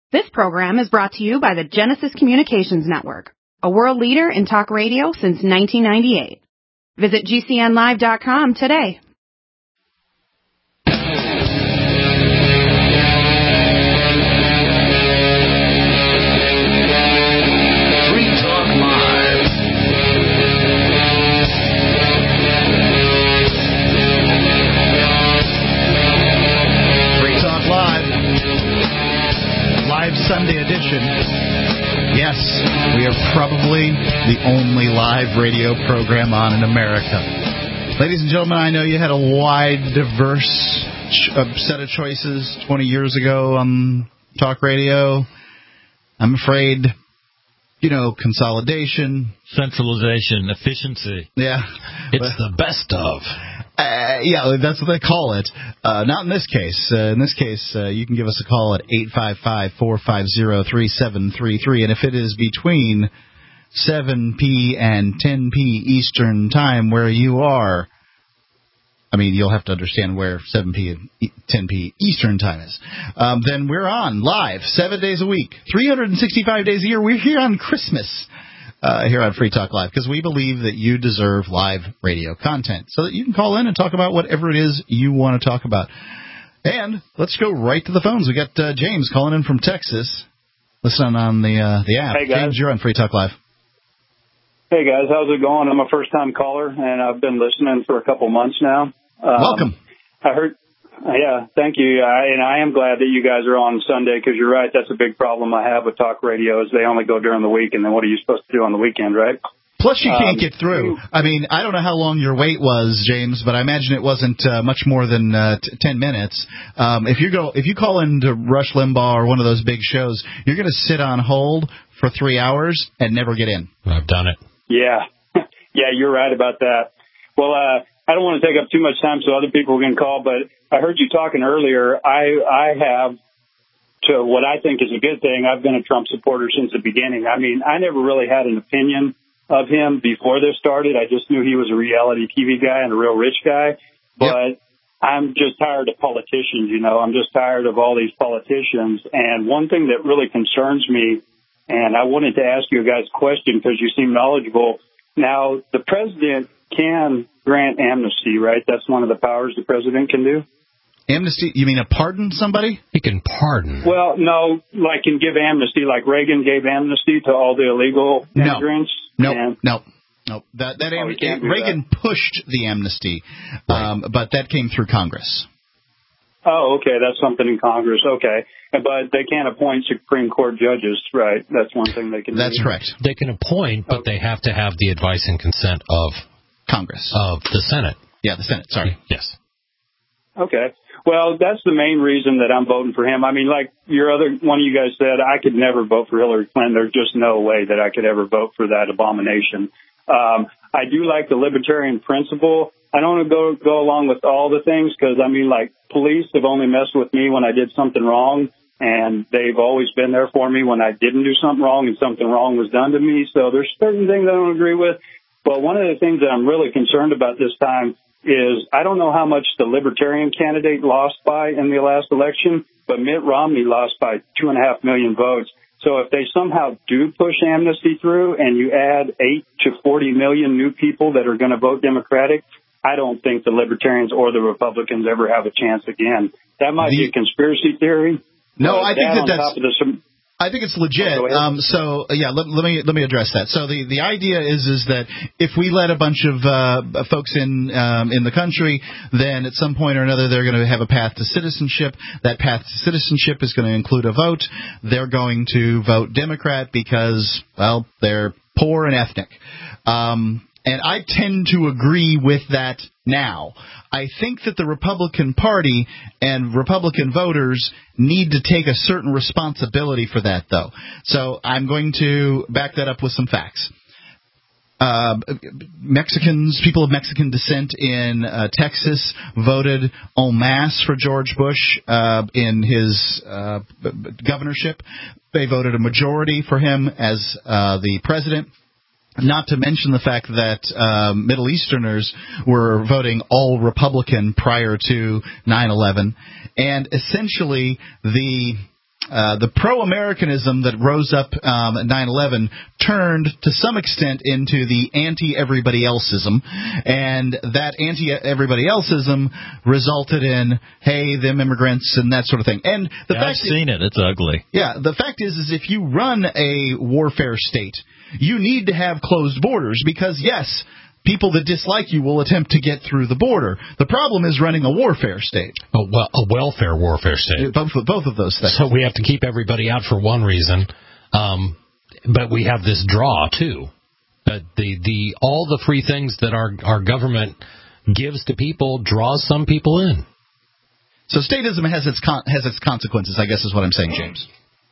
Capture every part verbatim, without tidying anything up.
This program is brought to you by the Genesis Communications Network, a world leader in talk radio since nineteen ninety-eight. Visit G C N live dot com today. Sunday edition. Yes, we are probably the only live radio program on in America. Ladies and gentlemen, I know you had a wide, diverse ch- uh, set of choices twenty years ago on talk radio. I'm afraid, you know, consolidation, centralization, efficiency. Yeah. It's the best of. Uh, yeah, that's what they call it. Uh, not in this case. Uh, in this case, uh, you can give us a call at eight five five, four five zero, three seven three three. And if it is between seven p.m. and ten p.m. Eastern Time where you are, I mean, you'll have to understand where seven p.m. and ten p.m. Eastern Time is, um, then we're on live seven days a week, three hundred sixty-five days a year. We're here on Christmas. Uh, here on Free Talk Live, because we believe that you deserve live radio content so that you can call in and talk about whatever it is you want to talk about. And let's go right to the phones. We got uh, James calling in from Texas. Listen on the uh, the app. Hey, guys. James, you're on Free Talk Live. Hey, guys. How's it going? I'm a first-time caller, and I've been listening for a couple months now. Um, Welcome. I heard... Yeah, thank you. I, and I am glad that you guys are on Sunday, because you're right. That's a big problem I have with talk radio is they only go during the week, and then what are you supposed to do on the weekend, right? Plus, you can't um, get through. I mean, I don't know how long your wait was, James, but I imagine it wasn't uh, much more than uh, t- ten minutes. Um, if you go, if you call into Rush Limbaugh or one of those big shows, you're going to sit on hold for three hours and never get in. I've done it. Yeah. Yeah, you're right about that. Well, uh, I don't want to take up too much time so other people can call, but I heard you talking earlier. I I have, to what I think is a good thing, I've been a Trump supporter since the beginning. I mean, I never really had an opinion of him before this started. I just knew he was a reality T V guy and a real rich guy. But yep. I'm just tired of politicians, you know. I'm just tired of all these politicians. And one thing that really concerns me, and I wanted to ask you guys a question because you seem knowledgeable. Now, the president can grant amnesty, right? That's one of the powers the president can do. Amnesty? You mean a pardon somebody? He can pardon. Well, no, like can give amnesty, like Reagan gave amnesty to all the illegal immigrants. No, and, no, no. That that oh, am- Reagan that. pushed the amnesty, right. um, but that came through Congress. Oh, okay, that's something in Congress. Okay, but they can't appoint Supreme Court judges, right? That's one thing they can. That's do. correct. They can appoint, but okay. they have to have the advice and consent of Congress, of the Senate. Yeah, the Senate. Sorry. Yes. Okay. Well, that's the main reason that I'm voting for him. I mean, like your other one of you guys said, I could never vote for Hillary Clinton. There's just no way that I could ever vote for that abomination. Um, I do like the libertarian principle. I don't want to go go along with all the things because, I mean, like police have only messed with me when I did something wrong, and they've always been there for me when I didn't do something wrong and something wrong was done to me. So there's certain things I don't agree with. But one of the things that I'm really concerned about this time is I don't know how much the Libertarian candidate lost by in the last election, but Mitt Romney lost by two and a half million votes. So if they somehow do push amnesty through and you add eight to forty million new people that are going to vote Democratic, I don't think the Libertarians or the Republicans ever have a chance again. That might the, be a conspiracy theory. No, I think that, that that's... The, I think it's legit. Oh, um, so yeah, let, let me let me address that. So the, the idea is is that if we let a bunch of uh, folks in um, in the country, then at some point or another they're going to have a path to citizenship. That path to citizenship is going to include a vote. They're going to vote Democrat because, well, they're poor and ethnic. Um, and I tend to agree with that now. I think that the Republican Party and Republican voters need to take a certain responsibility for that, though. So I'm going to back that up with some facts. Uh, Mexicans, people of Mexican descent in uh, Texas voted en masse for George Bush uh, in his uh, governorship. They voted a majority for him as uh, the president. Not to mention the fact that um, Middle Easterners were voting all Republican prior to nine eleven. And essentially, the uh, the pro-Americanism that rose up um, at nine eleven turned to some extent into the anti-everybody-elseism, and that anti-everybody-elseism resulted in, hey, them immigrants and that sort of thing. And the yeah, fact I've seen it. It's ugly. Yeah, the fact is, is if you run a warfare state, you need to have closed borders because, yes, people that dislike you will attempt to get through the border. The problem is running a warfare state. A, well, a welfare warfare state. Both, both of those things. So we have to keep everybody out for one reason, um, but we have this draw too. Uh, the the all the free things that our our government gives to people draws some people in. So statism has its con- has its consequences, I guess, is what I'm saying, James.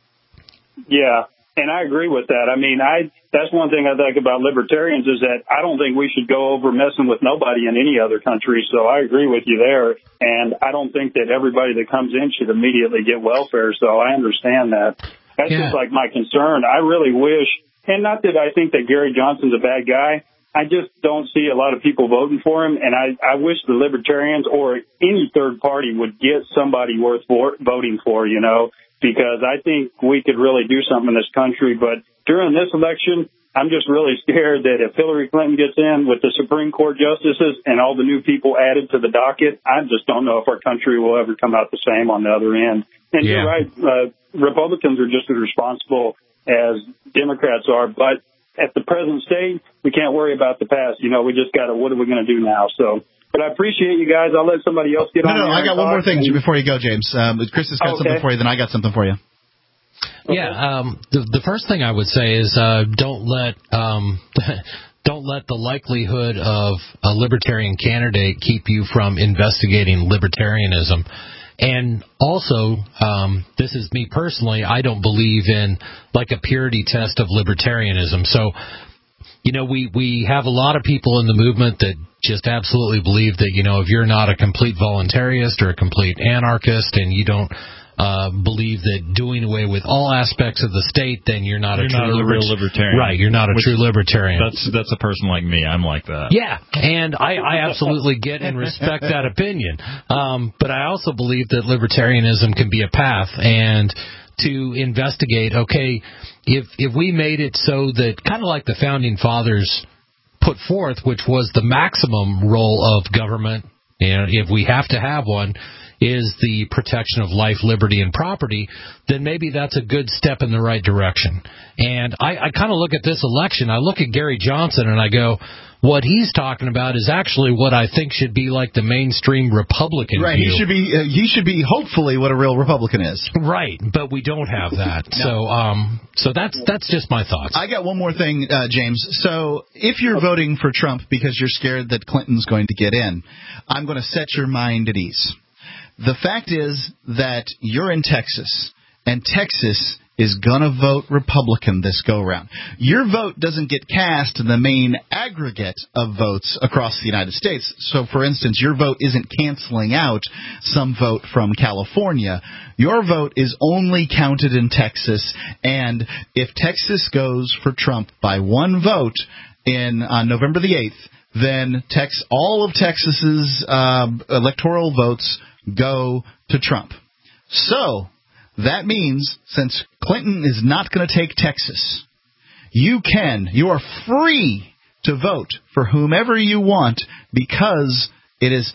Yeah. And I agree with that. I mean, I that's one thing I think about libertarians is that I don't think we should go over messing with nobody in any other country. So I agree with you there. And I don't think that everybody that comes in should immediately get welfare. So I understand that. That's yeah. just like my concern. I really wish, and not that I think that Gary Johnson's a bad guy. I just don't see a lot of people voting for him. And I, I wish the libertarians or any third party would get somebody worth for, voting for, you know. Because I think we could really do something in this country. But during this election, I'm just really scared that if Hillary Clinton gets in with the Supreme Court justices and all the new people added to the docket, I just don't know if our country will ever come out the same on the other end. And yeah. you're right, uh, Republicans are just as responsible as Democrats are. But at the present state, we can't worry about the past. You know, we just got to, what are we going to do now? So. But I appreciate you guys. I'll let somebody else get no, on. No, no, I got one more thing before you go, James. Um, Chris has got okay. something for you, then I got something for you. Okay. Yeah, um, the, the first thing I would say is uh, don't let um, don't let the likelihood of a libertarian candidate keep you from investigating libertarianism. And also, um, this is me personally, I don't believe in like a purity test of libertarianism. So, you know, we, we have a lot of people in the movement that just absolutely believe that, you know, if you're not a complete voluntarist or a complete anarchist and you don't uh, believe that doing away with all aspects of the state, then you're not you're a true not a liber- real libertarian. Right, you're not a Which, true libertarian. That's that's a person like me. I'm like that. Yeah, and I, I absolutely get and respect that opinion. Um, but I also believe that libertarianism can be a path, and to investigate, okay, if if we made it so that, kind of like the Founding Fathers put forth, which was the maximum role of government, and if we have to have one, is the protection of life, liberty, and property, then maybe that's a good step in the right direction. And I, I kind of look at this election, I look at Gary Johnson, and I go, what he's talking about is actually what I think should be like the mainstream Republican right, view. He should be, uh, he should be hopefully what a real Republican is. Right, but we don't have that. no. So um, so that's that's just my thoughts. I got one more thing, uh, James. So if you're voting for Trump because you're scared that Clinton's going to get in, I'm going to set your mind at ease. The fact is that you're in Texas, and Texas is going to vote Republican this go-round. Your vote doesn't get cast in the main aggregate of votes across the United States. So, for instance, your vote isn't canceling out some vote from California. Your vote is only counted in Texas, and if Texas goes for Trump by one vote in on November the eighth, then Tex- all of Texas's uh, electoral votes go to Trump. So that means since Clinton is not going to take Texas, you can, you are free to vote for whomever you want because it is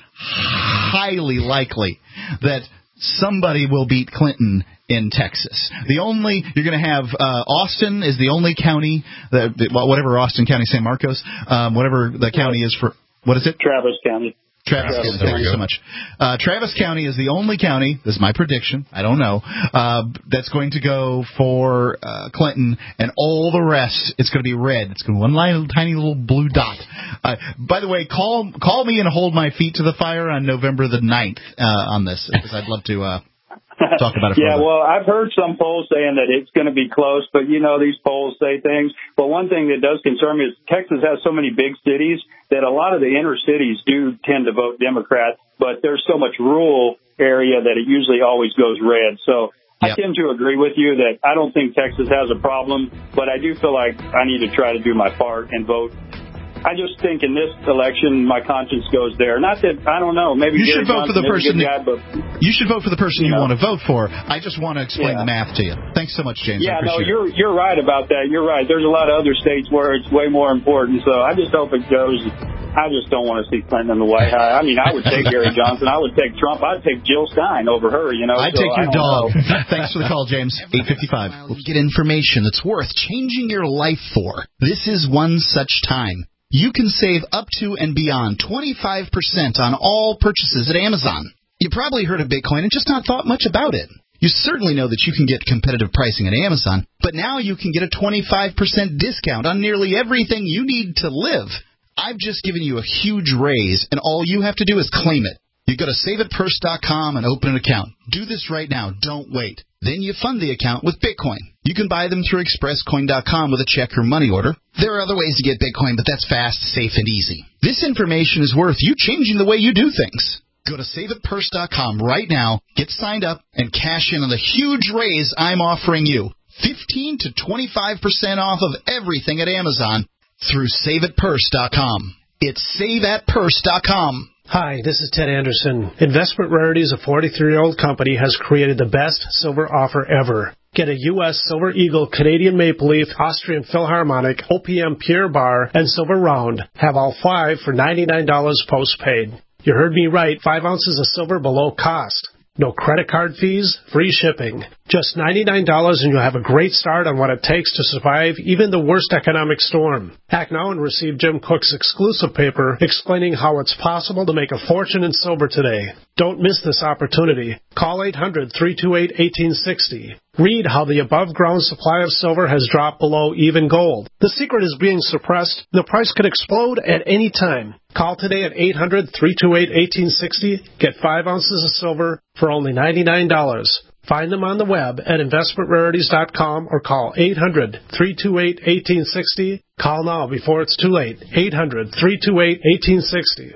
highly likely that somebody will beat Clinton in Texas. The only, you're going to have, uh, Austin is the only county, that, whatever Austin County, San Marcos, um, whatever the county is for, what is it? Travis County. Travis County, thank you so much. Uh, Travis County is the only county, this is my prediction, I don't know, uh, that's going to go for uh, Clinton, and all the rest, it's going to be red. It's going to be one little, tiny little blue dot. Uh, by the way, call call me and hold my feet to the fire on November the ninth uh, on this, because I'd love to uh, talk about it further. Yeah, well, I've heard some polls saying that it's going to be close, but, you know, these polls say things. But one thing that does concern me is Texas has so many big cities that a lot of the inner cities do tend to vote Democrat, but there's so much rural area that it usually always goes red. So yep. I tend to agree with you that I don't think Texas has a problem, but I do feel like I need to try to do my part and vote I just think in this election, my conscience goes there. Not that, I don't know, maybe you Gary should vote Johnson for the person. Guy, but, you should vote for the person you, you know. want to vote for. I just want to explain yeah. the math to you. Thanks so much, James. Yeah, I no, appreciate you're it. you're right about that. You're right. There's a lot of other states where it's way more important. So I just hope it goes. I just don't want to see Clinton in the White House. I mean, I would take Gary Johnson. I would take Trump. I'd take Jill Stein over her, you know. I'd so take your dog. Know. Thanks for the call, James. eight fifty-five. We'll get information that's worth changing your life for. This is one such time. You can save up to and beyond twenty-five percent on all purchases at Amazon. You probably heard of Bitcoin and just not thought much about it. You certainly know that you can get competitive pricing at Amazon, but now you can get a twenty-five percent discount on nearly everything you need to live. I've just given you a huge raise, and all you have to do is claim it. You go to save it purse dot com and open an account. Do this right now. Don't wait. Then you fund the account with Bitcoin. You can buy them through express coin dot com with a check or money order. There are other ways to get Bitcoin, but that's fast, safe, and easy. This information is worth you changing the way you do things. Go to save it purse dot com right now, get signed up, and cash in on the huge raise I'm offering you. fifteen to twenty-five percent off of everything at Amazon through save it purse dot com. It's save at purse dot com. Hi, this is Ted Anderson. Investment Rarities, a forty-three-year-old company, has created the best silver offer ever. Get a U S Silver Eagle, Canadian Maple Leaf, Austrian Philharmonic, O P M Pure Bar, and Silver Round. Have all five for ninety-nine dollars postpaid. You heard me right, five ounces of silver below cost. No credit card fees, free shipping. Just ninety-nine dollars and you'll have a great start on what it takes to survive even the worst economic storm. Act now and receive Jim Cook's exclusive paper explaining how it's possible to make a fortune in silver today. Don't miss this opportunity. Call eight hundred, three two eight, one eight six zero. Read how the above-ground supply of silver has dropped below even gold. The secret is being suppressed. The price could explode at any time. Call today at eight hundred, three two eight, one eight six zero. Get five ounces of silver for only ninety-nine dollars. Find them on the web at investment rarities dot com or call eight hundred, three two eight, one eight six zero. Call now before it's too late. eight hundred, three two eight, one eight six zero.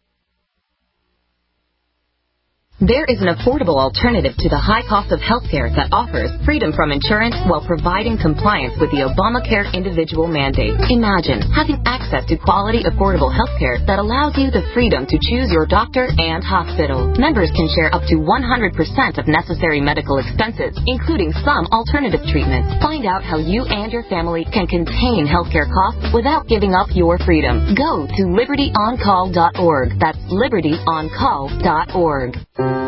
There is an affordable alternative to the high cost of healthcare that offers freedom from insurance while providing compliance with the Obamacare individual mandate. Imagine having access to quality, affordable healthcare that allows you the freedom to choose your doctor and hospital. Members can share up to one hundred percent of necessary medical expenses, including some alternative treatments. Find out how you and your family can contain healthcare costs without giving up your freedom. Go to liberty on call dot org. That's liberty on call dot org.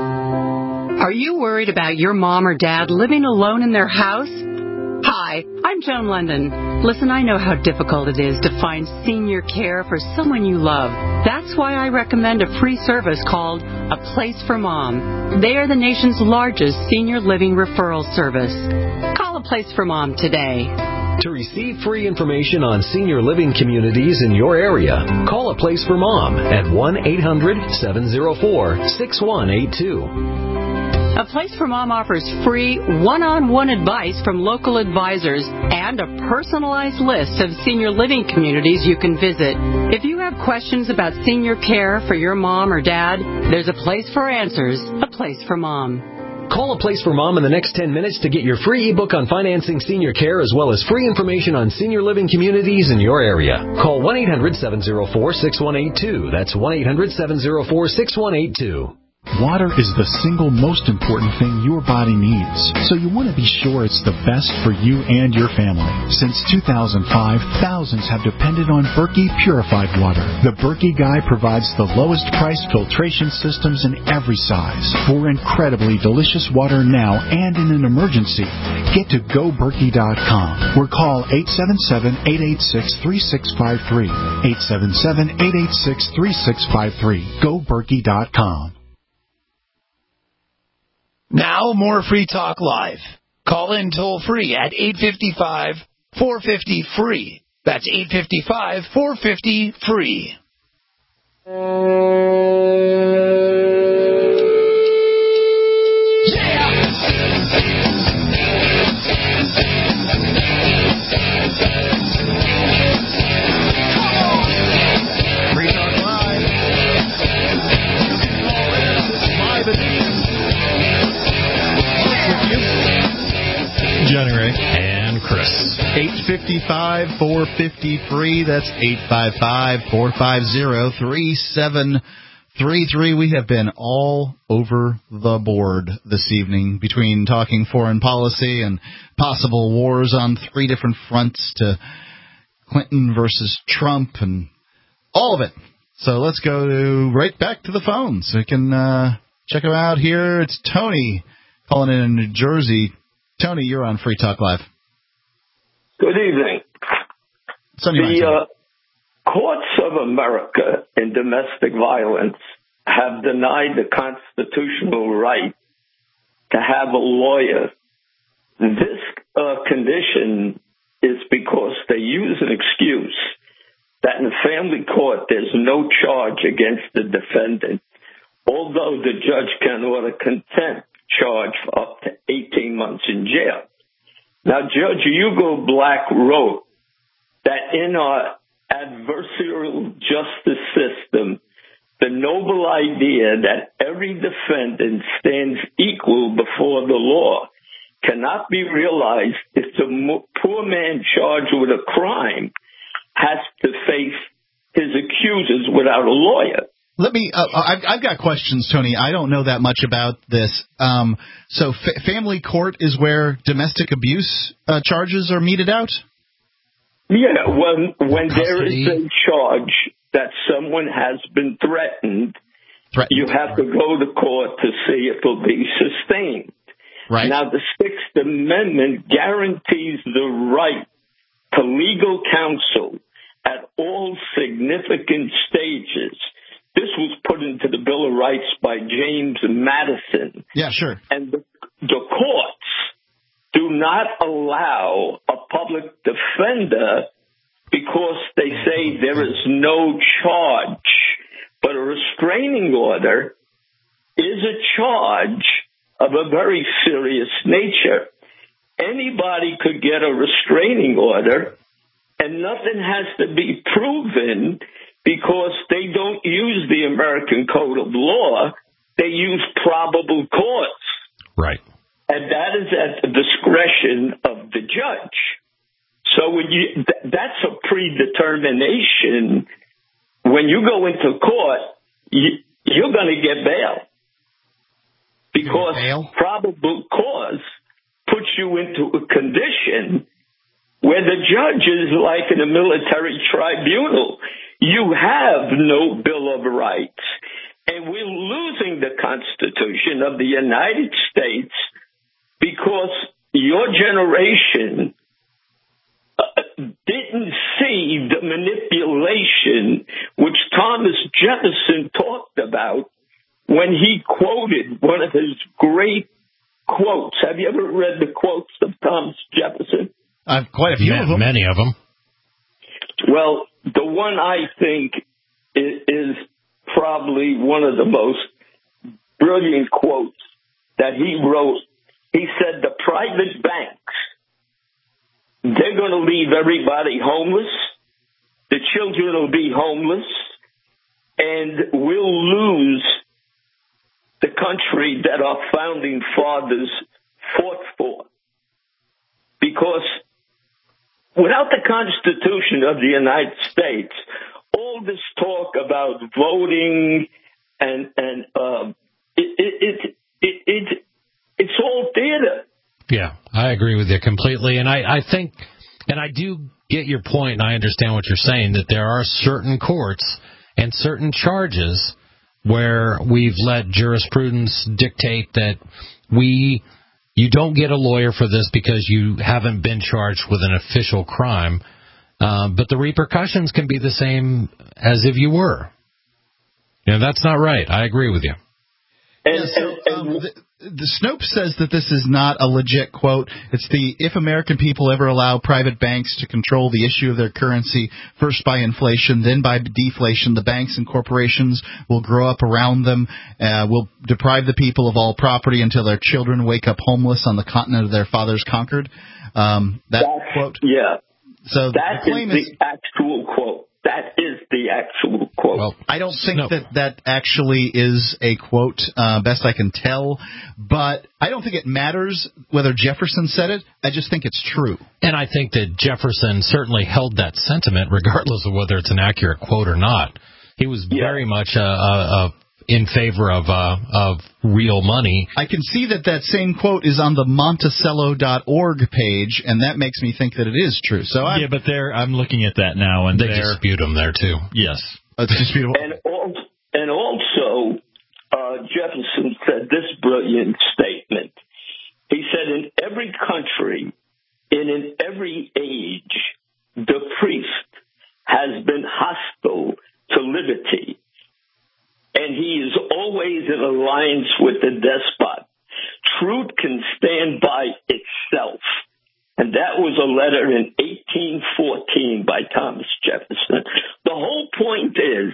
Are you worried about your mom or dad living alone in their house? Hi, I'm Joan London. Listen, I know how difficult it is to find senior care for someone you love. That's why I recommend a free service called A Place for Mom. They are the nation's largest senior living referral service. Call A Place for Mom today. To receive free information on senior living communities in your area, call A Place for Mom at one eight hundred, seven oh four, six one eight two. A Place for Mom offers free one-on-one advice from local advisors and a personalized list of senior living communities you can visit. If you have questions about senior care for your mom or dad, there's a place for answers. A Place for Mom. Call A Place for Mom in the next ten minutes to get your free ebook on financing senior care as well as free information on senior living communities in your area. Call one eight hundred, seven oh four, six one eight two. That's one eight hundred, seven oh four, six one eight two. Water is the single most important thing your body needs, so you want to be sure it's the best for you and your family. Since two thousand five, thousands have depended on Berkey purified water. The Berkey Guy provides the lowest price filtration systems in every size. For incredibly delicious water now and in an emergency, get to go berkey dot com or call eight seven seven, eight eight six, three six five three. eight seven seven, eight eight six, three six five three. go berkey dot com. Now, more Free Talk Live. Call in toll free at eight five five, four five zero, free. That's eight five five, four five zero, free. Johnny Ray. And and Chris. eight five five, four five zero, free. That's eight five five, four five zero, three seven three three. We have been all over the board this evening between talking foreign policy and possible wars on three different fronts to Clinton versus Trump and all of it. So let's go to right back to the phones. We can uh, check them out here. It's Tony calling in in New Jersey. Tony, you're on Free Talk Live. Good evening. The uh, courts of America in domestic violence have denied the constitutional right to have a lawyer. This uh, condition is because they use an excuse that in family court there's no charge against the defendant, although the judge can order contempt charge for up to eighteen months in jail. Now, Judge Hugo Black wrote that in our adversarial justice system, the noble idea that every defendant stands equal before the law cannot be realized if the poor man charged with a crime has to face his accusers without a lawyer. Let me, uh, I've, I've got questions, Tony. I don't know that much about this. Um, so fa- family court is where domestic abuse uh, charges are meted out? Yeah, when, when there is a charge that someone has been threatened, threatened, you have to go to court to see if it will be sustained. Right. Now, the Sixth Amendment guarantees the right to legal counsel at all significant stages. This was put into the Bill of Rights by James Madison. Yeah, sure. And the, the courts do not allow a public defender because they say there is no charge. But a restraining order is a charge of a very serious nature. Anybody could get a restraining order, and nothing has to be proven because they don't use the American Code of Law. They use probable cause. Right. And that is at the discretion of the judge. So when you, th- that's a predetermination. When you go into court, you, you're going to get bail. Because bail? Probable cause puts you into a condition where the judge is like in a military tribunal. You have no Bill of Rights. And we're losing the Constitution of the United States because your generation uh, didn't see the manipulation which Thomas Jefferson talked about when he quoted one of his great quotes. Have you ever read the quotes of Thomas Jefferson? Uh, quite a few yeah, of them. Many of them. Well, the one I think is, is probably one of the most brilliant quotes that he wrote. He said, the private banks, they're going to leave everybody homeless. The children will be homeless. And we'll lose the country that our founding fathers fought for. Because without the Constitution of the United States, all this talk about voting and and uh, it, it, it, it, it's all theater. Yeah, I agree with you completely. And I, I think, and I do get your point, and I understand what you're saying, that there are certain courts and certain charges where we've let jurisprudence dictate that we, you don't get a lawyer for this because you haven't been charged with an official crime, um, but the repercussions can be the same as if you were. You know, that's not right. I agree with you. And, yeah, so, and, and, um, the, the Snopes says that this is not a legit quote. It's the, if American people ever allow private banks to control the issue of their currency, first by inflation, then by deflation, the banks and corporations will grow up around them, uh, will deprive the people of all property until their children wake up homeless on the continent of their fathers conquered. Um, that quote. Yeah. So that the claim is is the actual quote. that is the actual quote. Well, I don't think no. that that actually is a quote, uh, best I can tell, but I don't think it matters whether Jefferson said it. I just think it's true. And I think that Jefferson certainly held that sentiment regardless of whether it's an accurate quote or not. He was yeah. very much a, a, a in favor of uh, of real money. I can see that that same quote is on the Monticello dot org page, and that makes me think that it is true. So I'm, yeah, but there, I'm looking at that now, and they dispute him there too. Yes, it's disputable. And also, and also uh, Jefferson said this brilliant statement. He said, "In every country, and in every age, the priest has been hostile to liberty. And he is always in alliance with the despot. Truth can stand by itself." And that was a letter in eighteen fourteen by Thomas Jefferson. The whole point is,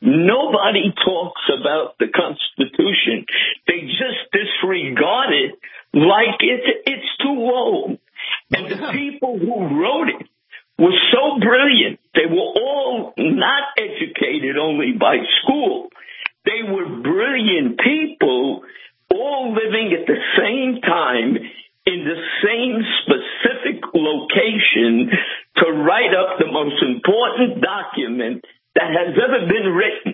nobody talks about the Constitution. They just disregard it like it's, it's too old. And the people who wrote it were so brilliant. They were all not educated only by school. They were brilliant people, all living at the same time in the same specific location to write up the most important document that has ever been written.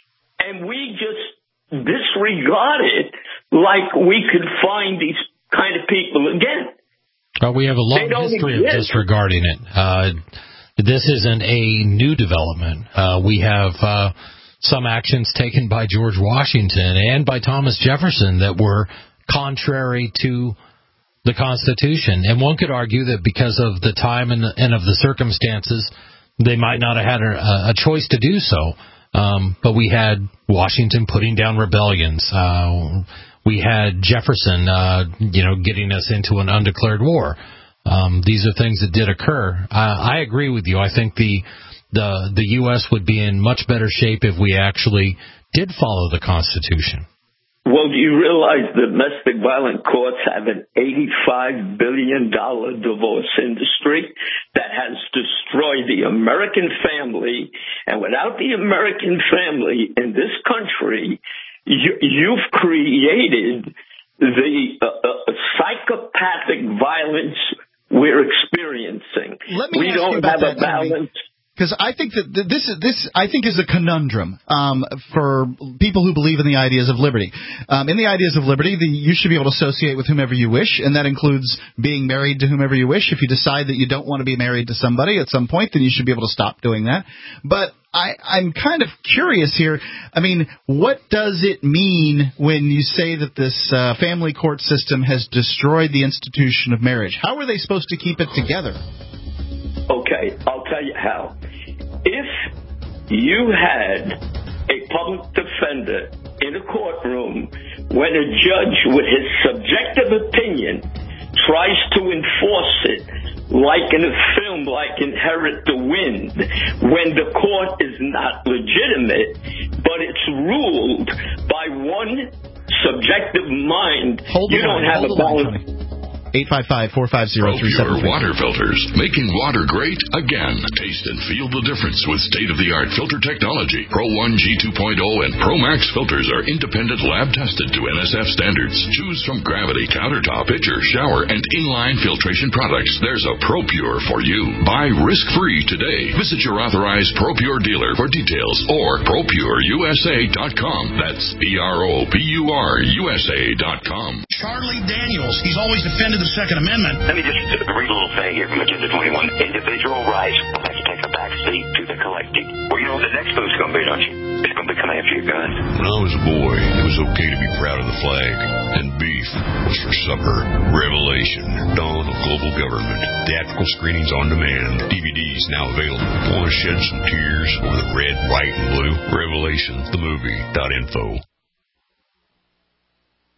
And we just disregard it like we could find these kind of people again. Well, we have a long history exist. of disregarding it. Uh, this isn't a new development. Uh, we have... Uh, some actions taken by George Washington and by Thomas Jefferson that were contrary to the Constitution. And one could argue that because of the time and, the, and of the circumstances, they might not have had a, a choice to do so. Um, but we had Washington putting down rebellions. Uh, we had Jefferson, uh, you know, getting us into an undeclared war. Um, these are things that did occur. Uh, I agree with you. I think the The the U S would be in much better shape if we actually did follow the Constitution. Well, do you realize the domestic violence courts have an eighty-five billion dollars divorce industry that has destroyed the American family? And without the American family in this country, you, you've created the uh, uh, psychopathic violence we're experiencing. Let me we ask don't you about have that, a balance. Because I think that this is this I think is a conundrum um, for people who believe in the ideas of liberty. Um, in the ideas of liberty, the, you should be able to associate with whomever you wish, and that includes being married to whomever you wish. If you decide that you don't want to be married to somebody at some point, then you should be able to stop doing that. But I, I'm kind of curious here. I mean, what does it mean when you say that this uh, family court system has destroyed the institution of marriage? How are they supposed to keep it together? Okay, I'll tell you how. If you had a public defender in a courtroom when a judge with his subjective opinion tries to enforce it, like in a film like Inherit the Wind, when the court is not legitimate, but it's ruled by one subjective mind, hold you don't line, have a balance. eight five five, four five zero, three seven three. ProPure water filters, making water great again. Taste and feel the difference with state-of-the-art filter technology. Pro one G two point oh and Pro Max filters are independent lab-tested to N S F standards. Choose from Gravity, Countertop, Pitcher, Shower, and inline filtration products. There's a ProPure for you. Buy risk-free today. Visit your authorized ProPure dealer for details or Pro Pure U S A dot com. That's P R O P U R U S A dot com. Charlie Daniels, he's always defended the Second Amendment. Let me just read a little thing here from Agenda twenty-one. Individual rights will have to take a back seat to the collective. Well, you know what the next move's going to be, don't you? It's going to be coming after your gun. When I was a boy, it was okay to be proud of the flag. And beef was for supper. Revelation, Dawn of Global Government. Theatrical screenings on demand. D V Ds now available. Want to shed some tears over the red, white, and blue? Revelation, the movie dot info.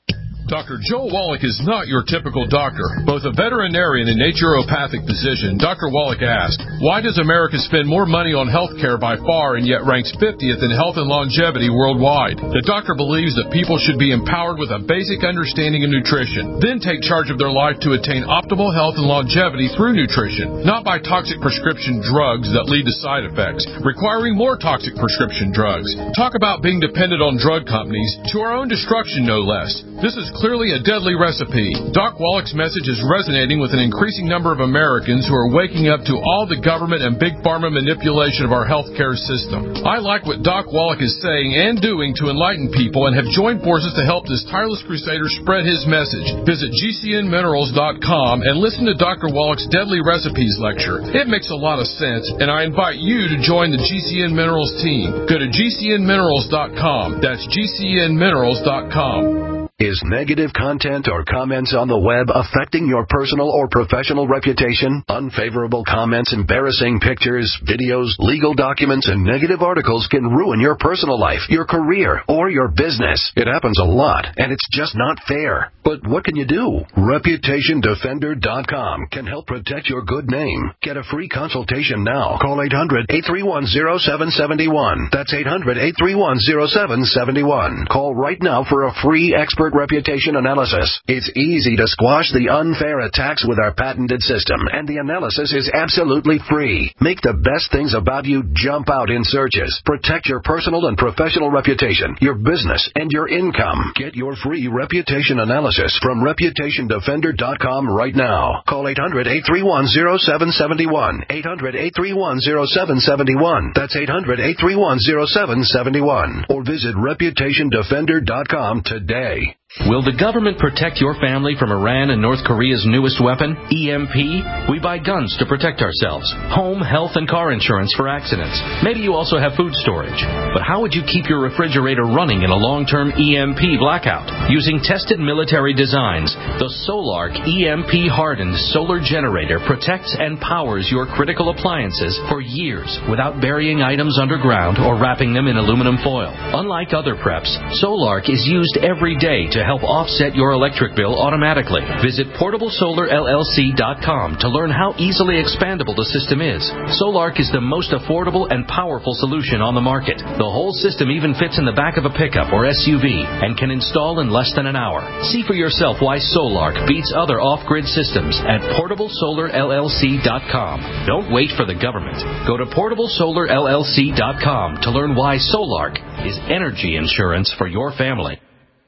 Doctor Joe Wallach is not your typical doctor. Both a veterinarian and naturopathic physician, Doctor Wallach asked, why does America spend more money on health care by far and yet ranks fiftieth in health and longevity worldwide? The doctor believes that people should be empowered with a basic understanding of nutrition, then take charge of their life to attain optimal health and longevity through nutrition, not by toxic prescription drugs that lead to side effects, requiring more toxic prescription drugs. Talk about being dependent on drug companies, to our own destruction no less. This is clearly a deadly recipe. Doc Wallach's message is resonating with an increasing number of Americans who are waking up to all the government and big pharma manipulation of our healthcare system. I like what Doc Wallach is saying and doing to enlighten people and have joined forces to help this tireless crusader spread his message. Visit G C N minerals dot com and listen to Doctor Wallach's Deadly Recipes lecture. It makes a lot of sense, and I invite you to join the G C N Minerals team. Go to G C N minerals dot com. That's G C N minerals dot com. Is negative content or comments on the web affecting your personal or professional reputation? Unfavorable comments, embarrassing pictures, videos, legal documents, and negative articles can ruin your personal life, your career, or your business. It happens a lot, and it's just not fair. But what can you do? Reputation Defender dot com can help protect your good name. Get a free consultation now. Call eight hundred, eight three one, zero seven seven one. That's eight hundred, eight three one, zero seven seven one. Call right now for a free expert reputation analysis. It's easy to squash the unfair attacks with our patented system, and the analysis is absolutely free. Make the best things about you jump out in searches. Protect your personal and professional reputation, your business, and your income. Get your free reputation analysis from Reputation Defender dot com right now. Call eight hundred, eight three one, zero seven seven one. eight hundred, eight three one, zero seven seven one. That's eight hundred, eight three one, zero seven seven one. Or visit Reputation Defender dot com today. Will the government protect your family from Iran and North Korea's newest weapon, E M P? We buy guns to protect ourselves, home, health, and car insurance for accidents. Maybe you also have food storage. But how would you keep your refrigerator running in a long-term E M P blackout? Using tested military designs, the Solark E M P-hardened solar generator protects and powers your critical appliances for years without burying items underground or wrapping them in aluminum foil. Unlike other preps, Solark is used every day to help offset your electric bill automatically. Visit portable solar L L C dot com to learn how easily expandable the system is. Solark is the most affordable and powerful solution on the market. The whole system even fits in the back of a pickup or S U V and can install in less than an hour. See for yourself why Solark beats other off-grid systems at portable solar L L C dot com. Don't wait for the government. Go to portable solar L L C dot com to learn why Solark is energy insurance for your family.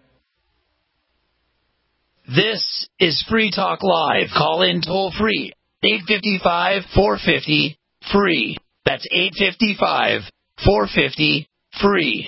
This is Free Talk Live. Call in toll free. eight five five, four five zero, free. That's eight five five, four five zero, free.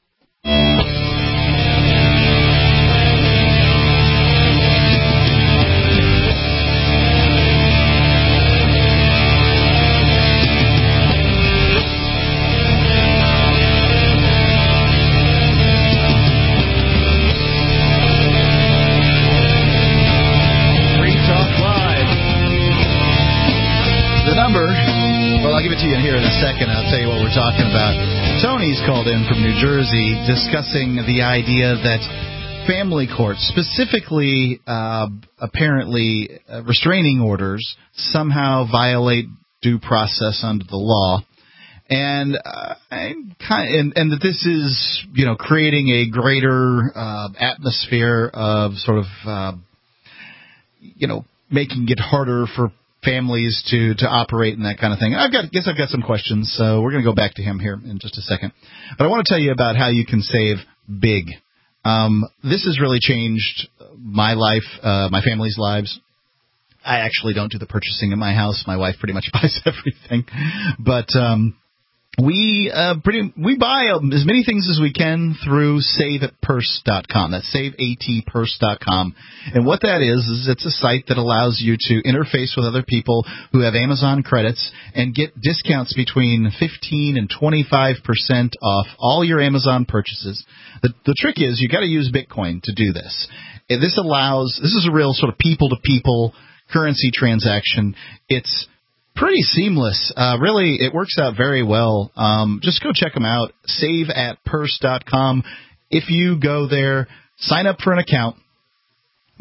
I'll give it to you here in a second. I'll tell you what we're talking about. Tony's called in from New Jersey discussing the idea that family courts, specifically uh, apparently uh, restraining orders, somehow violate due process under the law. And, uh, and, and and that this is, you know, creating a greater uh, atmosphere of sort of, uh, you know, making it harder for families to, to operate and that kind of thing. I've got, guess I've got some questions, so we're going to go back to him here in just a second. But I want to tell you about how you can save big. Um, this has really changed my life, uh, my family's lives. I actually don't do the purchasing in my house. My wife pretty much buys everything. But um, we uh, pretty we buy as many things as we can through save at purse dot com. That's save at purse dot com. And what that is, is it's a site that allows you to interface with other people who have Amazon credits and get discounts between fifteen and twenty-five percent off all your Amazon purchases. The, the trick is you got to use Bitcoin to do this. And this allows, this is a real sort of people-to-people currency transaction. It's pretty seamless. Uh, really, it works out very well. Um, just go check them out, save at purse dot com. If you go there, sign up for an account,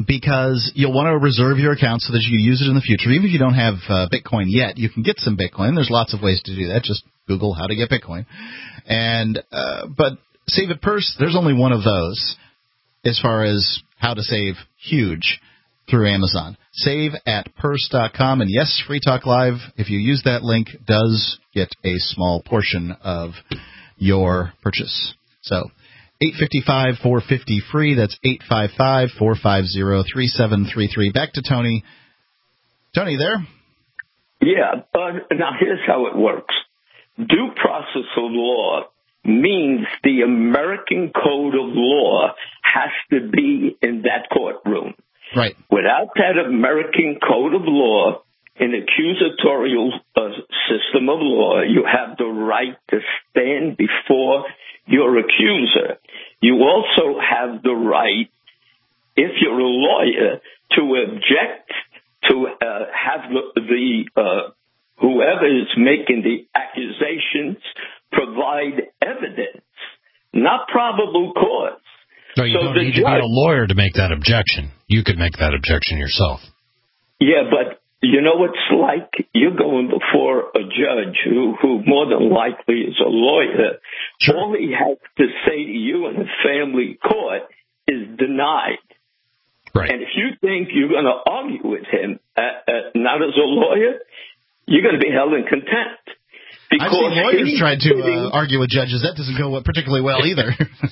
because you'll want to reserve your account so that you can use it in the future. Even if you don't have uh, Bitcoin yet, you can get some Bitcoin. There's lots of ways to do that. Just Google how to get Bitcoin. And uh, but Save at Purse, there's only one of those as far as how to save huge through Amazon. save at purse dot com. And yes, Free Talk Live, if you use that link, does get a small portion of your purchase. So eight five five, four five zero, free. That's eight five five, four five zero, three seven three three. Back to Tony. Tony, there? Yeah. Uh, now, here's how it works. Due process of law means the American Code of Law has to be in that courtroom. Right. Without that American Code of Law, an accusatorial uh, system of law, you have the right to stand before your accuser. You also have the right, if you're a lawyer, to object, to uh, have the, the uh, whoever is making the accusations provide evidence, not probable cause. No, you so don't need judge, to be a lawyer to make that objection. You could make that objection yourself. Yeah, but you know what it's like? You're going before a judge who, who more than likely is a lawyer. Sure. All he has to say to you in a family court is denied. Right. And if you think you're going to argue with him, uh, uh, not as a lawyer, you're going to be held in contempt. I've seen lawyers try to uh, argue with judges. That doesn't go particularly well either.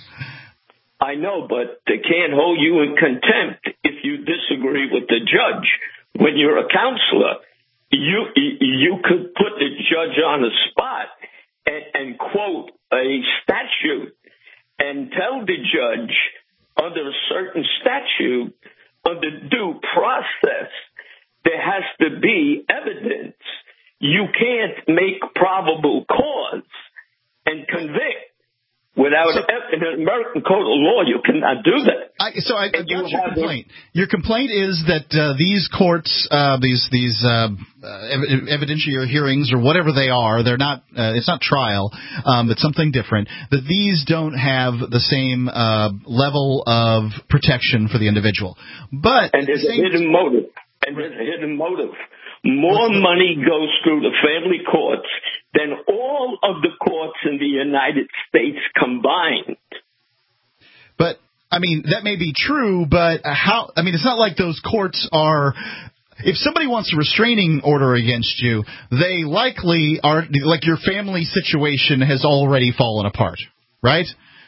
I know, but they can't hold you in contempt if you disagree with the judge. When you're a counselor, you you could put the judge on the spot and, and quote a statute and tell the judge under a certain statute, under due process, there has to be evidence. You can't make probable cause and convict. Without so, an American Code of Law, you cannot do that. I, so I, I got your complaint. A, your complaint is that uh, these courts, uh, these these uh, evidentiary hearings or whatever they are, they're not. Uh, it's not trial. Um, it's something different. That these don't have the same uh, level of protection for the individual. But and there's the a hidden motive. And there's a hidden motive. More money goes through the family courts than all of the courts in the United States combined. But, I mean, that may be true, but how – I mean, it's not like those courts are – if somebody wants a restraining order against you, they likely are – like your family situation has already fallen apart, right?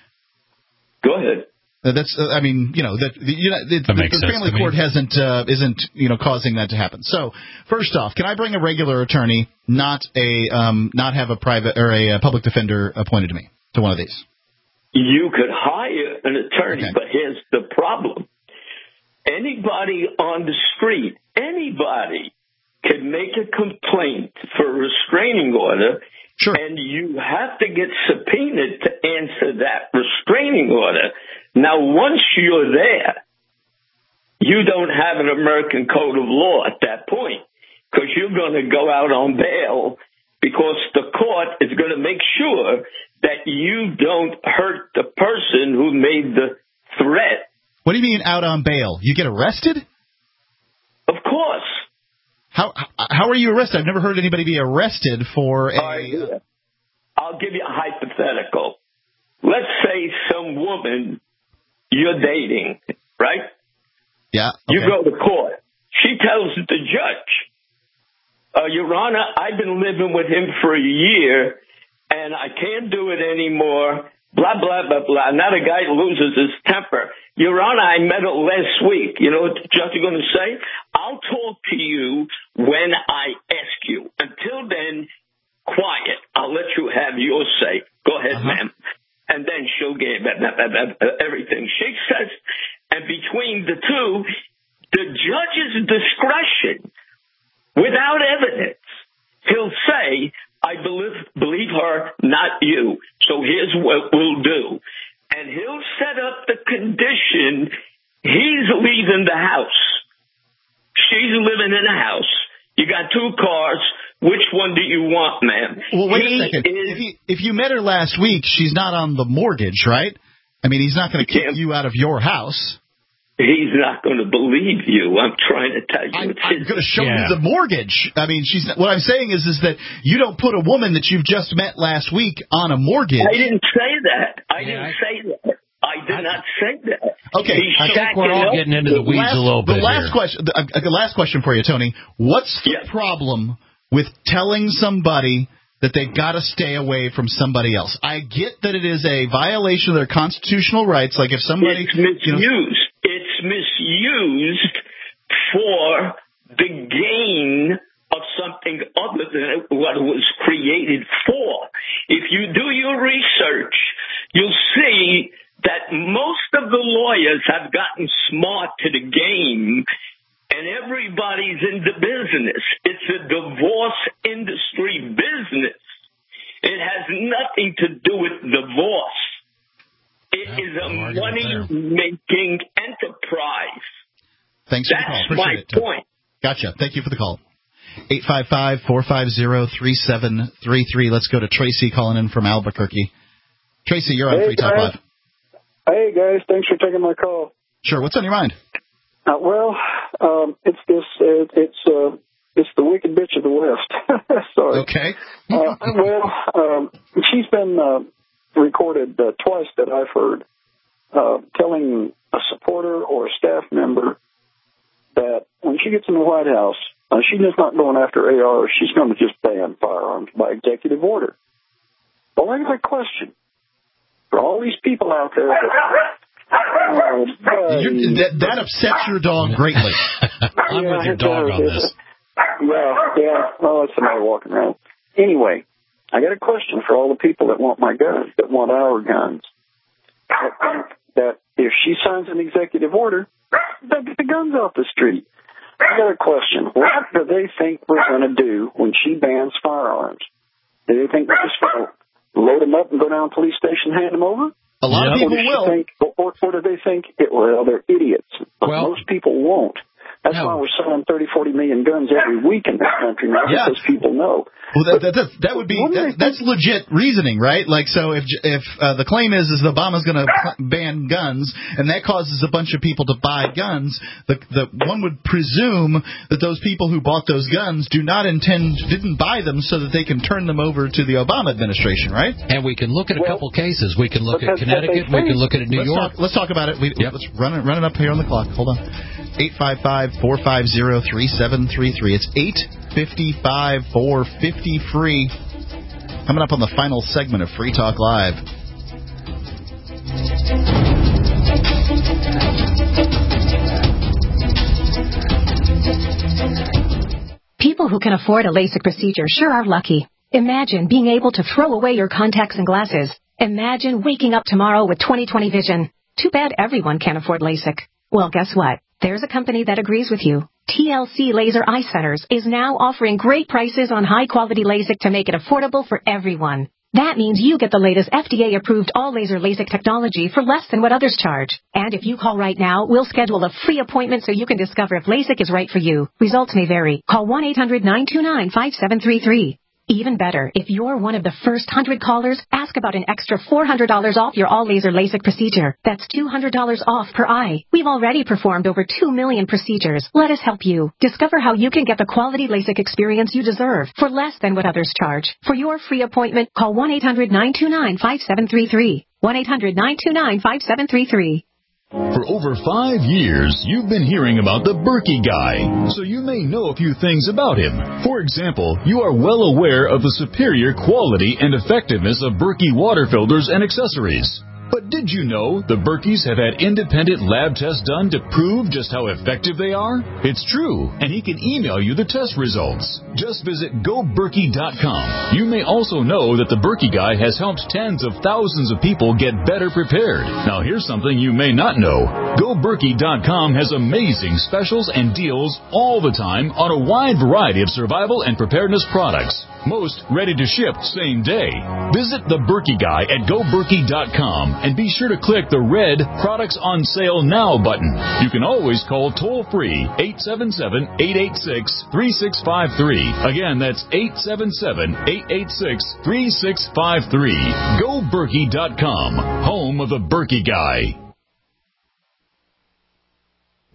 Go ahead. Uh, that's, uh, I mean, you know, that you know, it, the, the family court hasn't uh, isn't you know causing that to happen. So, first off, can I bring a regular attorney, not a um, not have a private or a, a public defender appointed to me to one of these? You could hire an attorney, okay. But here's the problem: anybody on the street, anybody, can make a complaint for a restraining order. Sure. And you have to get subpoenaed to answer that restraining order. Now, once you're there, you don't have an American Code of Law at that point because you're going to go out on bail because the court is going to make sure that you don't hurt the person who made the threat. What do you mean out on bail? You get arrested? Of course. How how are you arrested? I've never heard anybody be arrested for a... Uh, I'll give you a hypothetical. Let's say some woman you're dating, right? Yeah. Okay. You go to court. She tells the judge, uh, Your Honor, I've been living with him for a year, and I can't do it anymore, blah, blah, blah, blah. Now the guy loses his temper. Your Honor, I met her last week. You know what the judge is going to say? I'll talk to you when I ask you. Until then, quiet. I'll let you have your say. Go ahead, uh-huh. ma'am. And then she'll give everything she says. And between the two, the judge's discretion, without evidence, he'll say, I believe, believe her, not you. So here's what we'll do. And he'll set up the condition. He's leaving the house. She's living in a house. You got two cars. Which one do you want, ma'am? Well, wait he a second. Is, if, you, if you met her last week, she's not on the mortgage, right? I mean, he's not going to kick you out of your house. he's not going to believe you. I'm trying to tell you. I'm, it's I'm going to show yeah. you the mortgage. I mean, she's. What I'm saying is, is that you don't put a woman that you've just met last week on a mortgage. I didn't say that. I Yeah, didn't I, say that. I did I, not say that. Okay, He's I think we're all getting into the weeds last, a little bit The last here. question, the, uh, the last question for you, Tony. What's the yeah. problem with telling somebody that they've got to stay away from somebody else? I get that it is a violation of their constitutional rights. Like if somebody, it's misused. You know, it's misused for the gain of something other than what it was created for. If you do your research, you'll see that most of the lawyers have gotten smart to the game, and everybody's in the business. It's a divorce industry business. It has nothing to do with divorce. It yeah, is a money-making enterprise. Thanks for That's the call. Appreciate my it, Tony. point. Gotcha. Thank you for the call. eight five five, four five zero, three seven three three. Let's go to Tracy calling in from Albuquerque. Tracy, you're on hey, Free Talk guys. Live. Hey, guys. Thanks for taking my call. Sure. What's on your mind? Uh, well, um, it's this. Uh, it's uh, it's the wicked bitch of the West. Sorry. Okay. uh, well, um, she's been uh, recorded uh, twice that I've heard uh, telling a supporter or a staff member that when she gets in the White House, uh, she's just not going after A R. She's going to just ban firearms by executive order. Well, I got a question for all these people out there. Oh, that, that upsets your dog greatly. I'm yeah, with your dog on this. Yeah, yeah. Well, it's somebody walking around. Anyway, I got a question for all the people that want my guns, that want our guns. That, think that if she signs an executive order, they'll get the guns off the street. I got a question. What do they think we're going to do when she bans firearms? Do they think we're just going to load them up and go down to the police station and hand them over? A lot or of people will. Think, or, or do they think, it, well, they're idiots? But well, most people won't. That's no. why we're selling thirty, forty million guns every week in this country now, yeah. because people know. Well, that, that, that, that would be that, that's legit reasoning, right? Like, so if if uh, the claim is is that Obama's going to ban guns, and that causes a bunch of people to buy guns, the the one would presume that those people who bought those guns do not intend didn't buy them so that they can turn them over to the Obama administration, right? And we can look at a well, couple cases. We can look at Connecticut. We can look at New let's York. Talk, let's talk about it. We, yep. Let's run it run it up here on the clock. Hold on. eight five five, four five zero, three seven three three. It's eight five five, four five zero, free. Coming up on the final segment of Free Talk Live. People who can afford a LASIK procedure sure are lucky. Imagine being able to throw away your contacts and glasses. Imagine waking up tomorrow with twenty twenty vision. Too bad everyone can't afford LASIK. Well, guess what? There's a company that agrees with you. T L C Laser Eye Centers is now offering great prices on high-quality LASIK to make it affordable for everyone. That means you get the latest F D A-approved all-laser LASIK technology for less than what others charge. And if you call right now, we'll schedule a free appointment so you can discover if LASIK is right for you. Results may vary. Call one eight hundred, nine two nine, five seven three three. Even better, if you're one of the first one hundred callers, ask about an extra four hundred dollars off your all-laser LASIK procedure. That's two hundred dollars off per eye. We've already performed over two million procedures. Let us help you. Discover how you can get the quality LASIK experience you deserve for less than what others charge. For your free appointment, call one eight hundred, nine two nine, five seven three three. one eight hundred, nine two nine, five seven three three. For over five years, you've been hearing about the Berkey Guy, so you may know a few things about him. For example, you are well aware of the superior quality and effectiveness of Berkey water filters and accessories. But did you know the Berkeys have had independent lab tests done to prove just how effective they are? It's true, and he can email you the test results. Just visit go berkey dot com. You may also know that the Berkey Guy has helped tens of thousands of people get better prepared. Now here's something you may not know. go berkey dot com has amazing specials and deals all the time on a wide variety of survival and preparedness products. Most ready to ship same day. Visit the Berkey Guy at go berkey dot com and be sure to click the red Products on Sale Now button. You can always call toll-free eight seven seven, eight eight six, three six five three. Again, that's eight seven seven, eight eight six, three six five three. go berkey dot com, home of the Berkey Guy.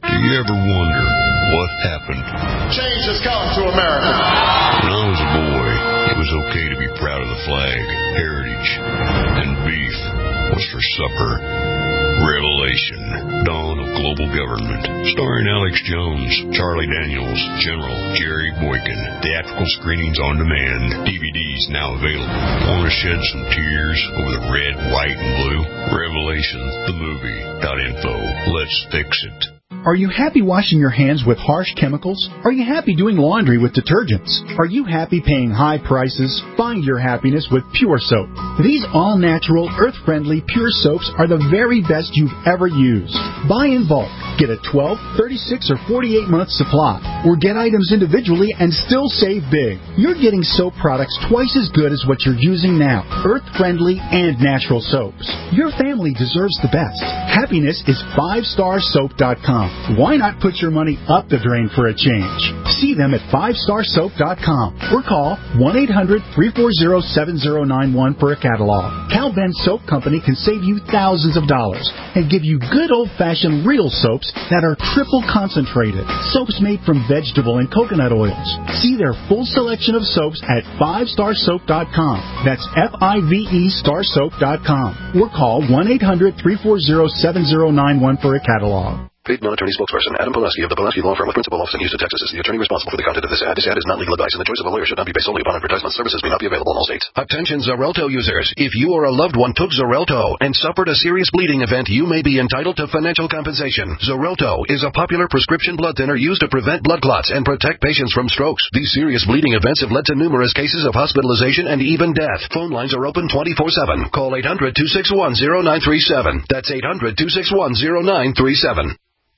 Do you ever wonder what happened? Change has come to America. When I was a boy, it was okay to be proud of the flag, heritage, and beef was for supper. Revelation, Dawn of Global Government, starring Alex Jones, Charlie Daniels, General Jerry Boykin. Theatrical screenings on demand. D V Ds now available. Want to shed some tears over the red, white, and blue? Revelation, the movie. Info. Let's fix it. Are you happy washing your hands with harsh chemicals? Are you happy doing laundry with detergents? Are you happy paying high prices? Find your happiness with Pure Soap. These all-natural, earth-friendly Pure Soaps are the very best you've ever used. Buy in bulk. Get a twelve, thirty-six, or forty-eight month supply. Or get items individually and still save big. You're getting soap products twice as good as what you're using now. Earth-friendly and natural soaps. Your family deserves the best. Happiness is five star soap dot com. Why not put your money up the drain for a change? See them at five star soap dot com or call one eight hundred, three four zero, seven zero nine one for a catalog. Cal Ben Soap Company can save you thousands of dollars and give you good old-fashioned real soaps that are triple concentrated. Soaps made from vegetable and coconut oils. See their full selection of soaps at five star soap dot com. That's F I V E star soap dot com or call one eight hundred, three four zero, seven zero nine one for a catalog. Paid non-attorney spokesperson Adam Pulaski of the Pulaski Law Firm with principal office in Houston, Texas is the attorney responsible for the content of this ad. This ad is not legal advice, and the choice of a lawyer should not be based solely upon advertisement. Services may not be available in all states. Attention Xarelto users. If you or a loved one took Xarelto and suffered a serious bleeding event, you may be entitled to financial compensation. Xarelto is a popular prescription blood thinner used to prevent blood clots and protect patients from strokes. These serious bleeding events have led to numerous cases of hospitalization and even death. Phone lines are open twenty-four seven. Call eight hundred, two six one, zero nine three seven. That's eight hundred, two six one, zero nine three seven.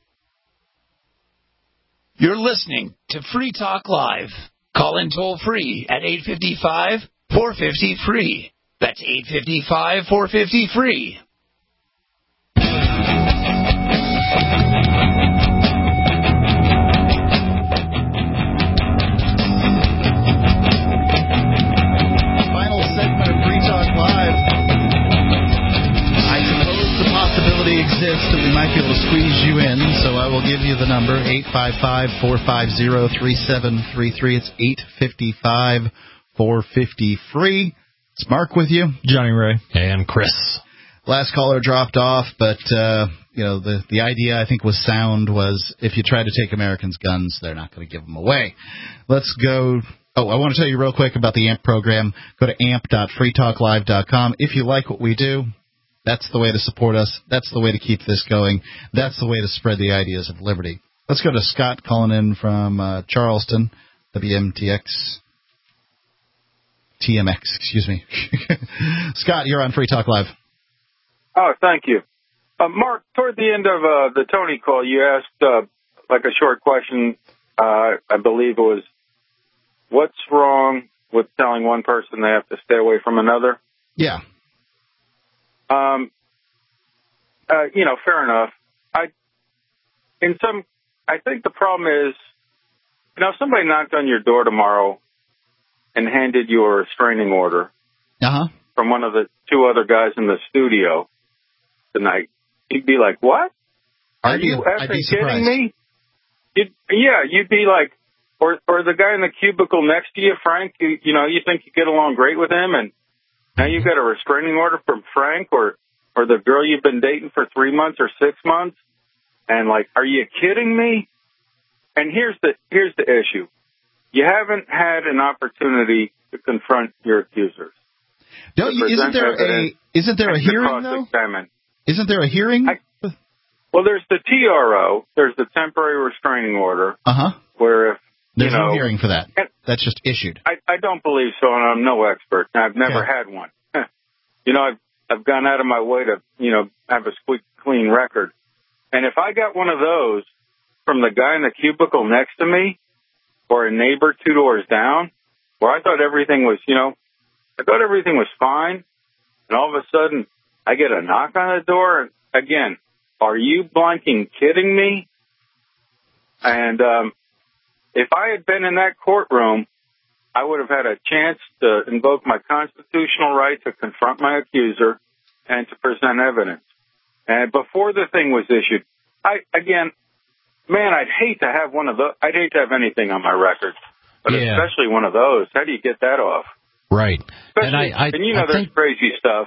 You're listening to Free Talk Live. Call in toll free at eight five five, four five zero, free. That's eight five five, four five zero, free. Final segment of Free Talk Live. I suppose the possibility exists that we might be able to squeeze you in, so I will give you the number, eight five five, four five zero, three seven three three. It's eight five five, four five zero, free. It's Mark with you. Johnny Ray. And Chris. Last caller dropped off, but, uh, you know, the, the idea I think was sound was if you try to take Americans' guns, they're not going to give them away. Let's go. Oh, I want to tell you real quick about the A M P program. Go to amp dot free talk live dot com. If you like what we do, that's the way to support us. That's the way to keep this going. That's the way to spread the ideas of liberty. Let's go to Scott calling in from uh, Charleston, W M T X. T M X, excuse me. Scott, you're on Free Talk Live. Oh, thank you. Uh, Mark, toward the end of uh, the Tony call, you asked uh, like a short question. Uh, I believe it was, what's wrong with telling one person they have to stay away from another? Yeah. Um, uh, you know, fair enough. I, in some, I think the problem is, you know, if somebody knocked on your door tomorrow and handed you a restraining order uh-huh. from one of the two other guys in the studio tonight, you'd be like, what? Are I'd be, you I'd be effing kidding surprised. me? You'd, yeah, you'd be like, or or the guy in the cubicle next to you, Frank, you, you know, you think you get along great with him, and now you've got a restraining order from Frank or, or the girl you've been dating for three months or six months, and like, are you kidding me? And here's the here's the issue. You haven't had an opportunity to confront your accusers. Don't you, isn't there a isn't there a hearing though? Isn't there a hearing? I, well, there's the T R O. There's the temporary restraining order. Uh huh. Where if there's you know, no hearing for that. That's just issued. I, I don't believe so, and I'm no expert. I've never yeah. had one. You know, I've I've gone out of my way to you know have a squeak clean record, and if I got one of those from the guy in the cubicle next to me, or a neighbor two doors down, where I thought everything was, you know, I thought everything was fine, and all of a sudden I get a knock on the door, and again, are you blanking kidding me? And um, if I had been in that courtroom, I would have had a chance to invoke my constitutional right to confront my accuser and to present evidence. And before the thing was issued, I, again, man, I'd hate to have one of those. I'd hate to have anything on my record, but Yeah. especially one of those. How do you get that off? Right. Especially, And I, I, and you know, I there's think crazy stuff.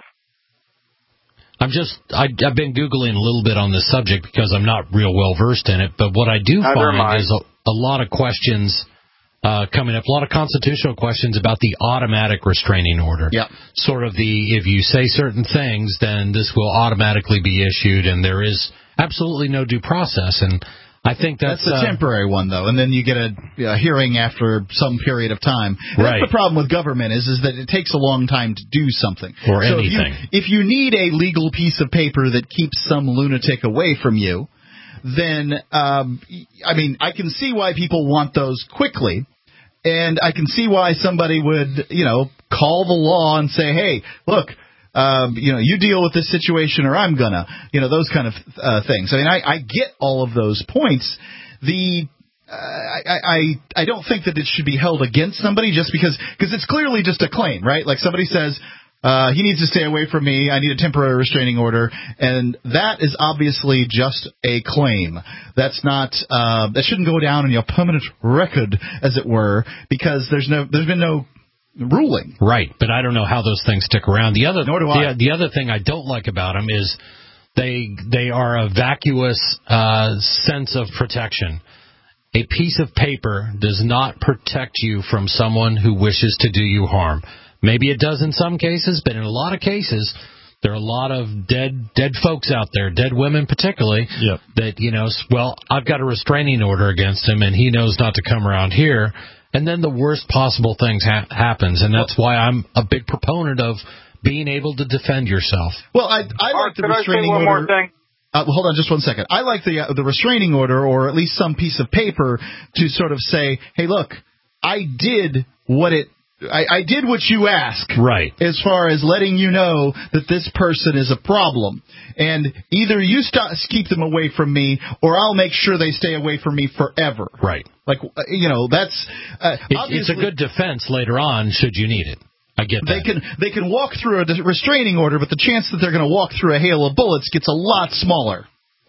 I'm just, I, I've been Googling a little bit on this subject because I'm not real well versed in it, but what I do Neither am I. find is a, a lot of questions uh, coming up, a lot of constitutional questions about the automatic restraining order. Yep. Sort of the, if you say certain things, then this will automatically be issued, and there is absolutely no due process. And I think that's, that's the uh, temporary one, though, and then you get a, a hearing after some period of time. And Right. That's the problem with government is is that it takes a long time to do something. Or so anything. If you, if you need a legal piece of paper that keeps some lunatic away from you, then, um, I mean, I can see why people want those quickly, and I can see why somebody would, you know, call the law and say, hey, look, Um, you know, you deal with this situation or I'm gonna, you know, those kind of uh, things. I mean, I, I get all of those points. The uh, I, I I don't think that it should be held against somebody just because because it's clearly just a claim, right? Like somebody says uh, he needs to stay away from me. I need a temporary restraining order, and that is obviously just a claim. That's not uh, that shouldn't go down on your permanent record, as it were, because there's no there's been no ruling. Right, but I don't know how those things stick around. The other, Nor do I. The, the other thing I don't like about them is they they are a vacuous uh, sense of protection. A piece of paper does not protect you from someone who wishes to do you harm. Maybe it does in some cases, but in a lot of cases, there are a lot of dead dead folks out there, dead women particularly, yep. that, you know, well, I've got a restraining order against him, and he knows not to come around here. And then the worst possible things ha- happens, and that's why I'm a big proponent of being able to defend yourself. Well, I I Mark, like the could I say restraining one order. more thing? Uh, well, hold on just one second. I like the uh, the restraining order, or at least some piece of paper to sort of say, hey, look, I did what it. I, I did what you asked. Right. As far as letting you know that this person is a problem. And either you stop, keep them away from me, or I'll make sure they stay away from me forever. Right. Like, you know, that's... Uh, it, it's a good defense later on should you need it. I get that. They can, they can walk through a restraining order, but the chance that they're going to walk through a hail of bullets gets a lot smaller.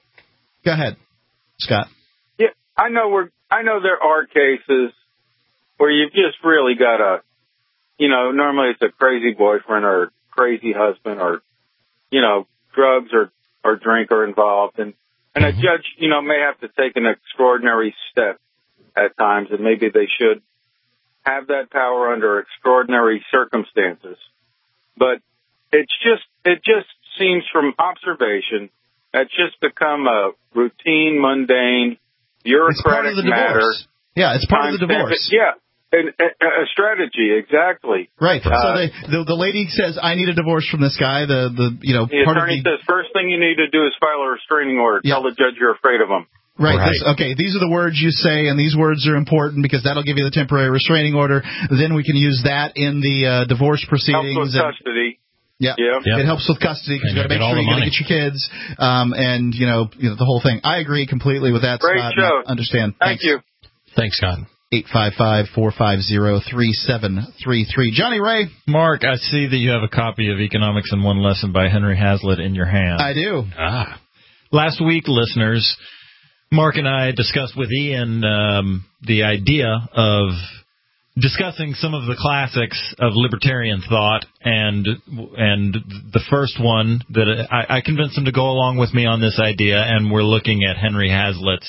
Go ahead, Scott. Yeah, I know we're. I know there are cases where you've just really got to... You know, normally it's a crazy boyfriend or crazy husband or, you know, drugs or, or drink are involved. And, and mm-hmm. a judge, you know, may have to take an extraordinary step at times, and maybe they should have that power under extraordinary circumstances. But it's just, it just seems from observation, that's just become a routine, mundane, bureaucratic it's part of the matter. Divorce. Yeah, it's part of the divorce. Yeah. A, a strategy, exactly. Right. Uh, so they, the the lady says, "I need a divorce from this guy." The the you know the part attorney of the, says first thing you need to do is file a restraining order. Yeah. Tell the judge you're afraid of him. Right. right. This, okay. These are the words you say, and these words are important because that'll give you the temporary restraining order. Then we can use that in the uh, divorce proceedings. Helps with and, custody. Yeah. yeah, it helps with custody because you got to make sure you got to get your kids, um, and you know, you know the whole thing. I agree completely with that. Great Scott, show. Understand? Thank Thanks. you. Thanks, Scott. eight five five, four five zero, three seven three three. Johnny Ray. Mark, I see that you have a copy of Economics in One Lesson by Henry Hazlitt in your hand. I do. Ah. Last week, listeners, Mark and I discussed with Ian um, the idea of discussing some of the classics of libertarian thought, and and the first one that I, I convinced him to go along with me on this idea, and we're looking at Henry Hazlitt's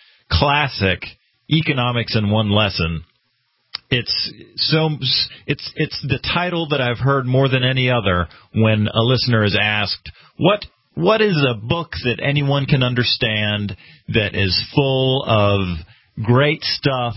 classic Economics in One Lesson. It's so it's it's the title that I've heard more than any other when a listener is asked, what what is a book that anyone can understand that is full of great stuff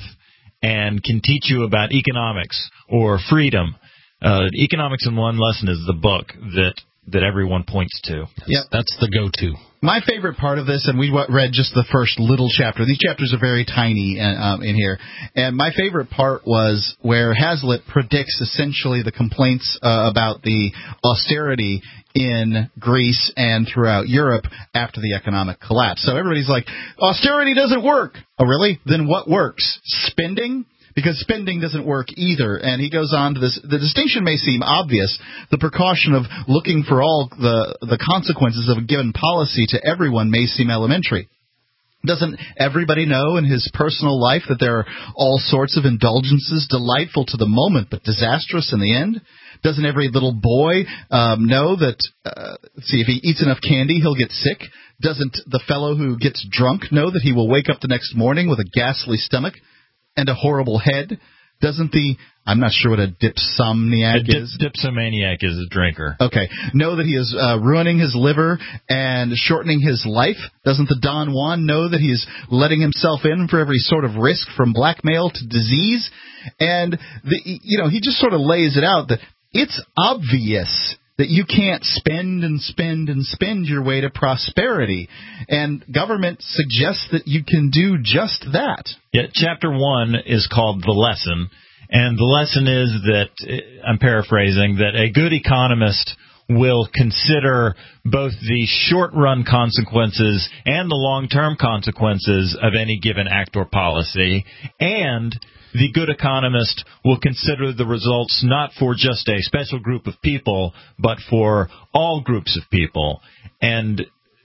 and can teach you about economics or freedom? Uh, Economics in One Lesson is the book that that everyone points to. Yeah, that's the go-to. My favorite part of this, and we read just the first little chapter. These chapters are very tiny um, in here. And my favorite part was where Hazlitt predicts essentially the complaints uh, about the austerity in Greece and throughout Europe after the economic collapse. So everybody's like, austerity doesn't work. Oh, really? Then what works? Spending? Because spending doesn't work either. And he goes on to this. The distinction may seem obvious. The precaution of looking for all the, the consequences of a given policy to everyone may seem elementary. Doesn't everybody know in his personal life that there are all sorts of indulgences delightful to the moment but disastrous in the end? Doesn't every little boy um, know that, uh, let's see, if he eats enough candy, he'll get sick? Doesn't the fellow who gets drunk know that he will wake up the next morning with a ghastly stomach and a horrible head? Doesn't the, I'm not sure what a dipsomniac a dip, is. Dipsomaniac is a drinker. Okay. Know that he is uh, ruining his liver and shortening his life? Doesn't the Don Juan know that he is letting himself in for every sort of risk from blackmail to disease? And, the, you know, he just sort of lays it out that it's obvious that you can't spend and spend and spend your way to prosperity. And government suggests that you can do just that. Yeah, chapter one is called The Lesson. And the lesson is that, I'm paraphrasing, that a good economist will consider both the short-run consequences and the long-term consequences of any given act or policy, and the good economist will consider the results not for just a special group of people, but for all groups of people. And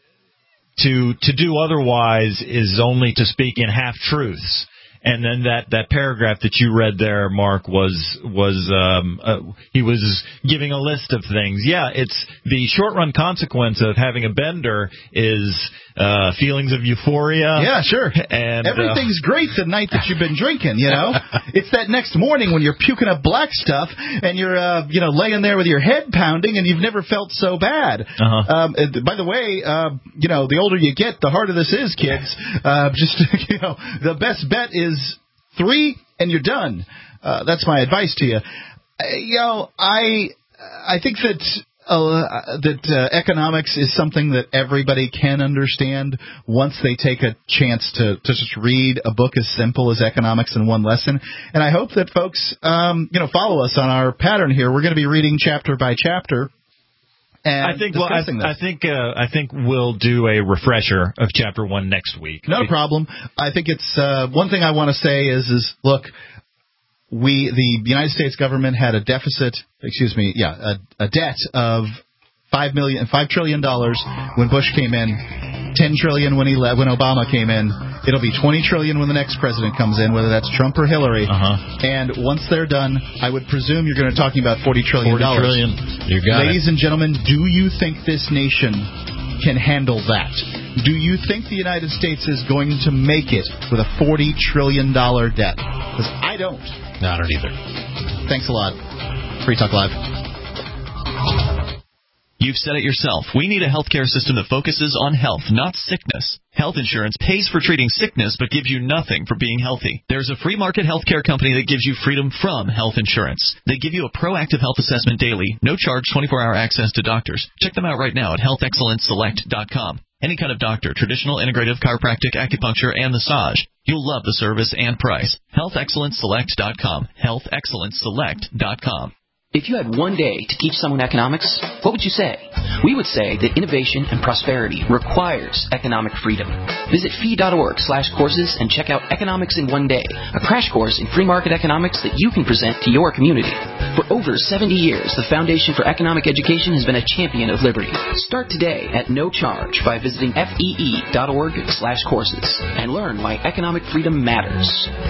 to to do otherwise is only to speak in half-truths. And then that, that paragraph that you read there, Mark, was was um, uh, he was giving a list of things. Yeah, it's the short-run consequence of having a bender is uh, feelings of euphoria. Yeah, sure. And everything's uh, great the night that you've been drinking. You know, it's that next morning when you're puking up black stuff and you're uh, you know laying there with your head pounding and you've never felt so bad. Uh-huh. Um, by the way, uh, you know, the older you get, the harder this is, kids. Uh, just you know, the best bet is three, and you're done. Uh, that's my advice to you. Uh, you know, I I think that uh, that uh, economics is something that everybody can understand once they take a chance to, to just read a book as simple as Economics in One Lesson. And I hope that folks, um, you know, follow us on our pattern here. We're going to be reading chapter by chapter. And I think well, I, I think uh, I think we'll do a refresher of chapter one next week. No problem. I think it's uh, one thing I want to say is is look, we the United States government had a deficit. Excuse me, yeah, a, a debt of five million, five trillion dollars when Bush came in, ten trillion when he le- when Obama came in. It'll be twenty trillion when the next president comes in, whether that's Trump or Hillary. Uh-huh. And once they're done, I would presume you're going to be talking about forty trillion dollars. forty trillion. You got Ladies it. and gentlemen, do you think this nation can handle that? Do you think the United States is going to make it with a forty trillion dollars debt? Because I don't. No, I don't either. Thanks a lot. Free Talk Live. You've said it yourself. We need a healthcare system that focuses on health, not sickness. Health insurance pays for treating sickness but gives you nothing for being healthy. There's a free market healthcare company that gives you freedom from health insurance. They give you a proactive health assessment daily, no charge, twenty-four hour access to doctors. Check them out right now at health excellence select dot com. Any kind of doctor, traditional, integrative, chiropractic, acupuncture, and massage. You'll love the service and price. health excellence select dot com. health excellence select dot com. If you had one day to teach someone economics, what would you say? We would say that innovation and prosperity requires economic freedom. Visit fee.org slash courses and check out Economics in One Day, a crash course in free market economics that you can present to your community. For over seventy years, the Foundation for Economic Education has been a champion of liberty. Start today at no charge by visiting fee.org slash courses and learn why economic freedom matters.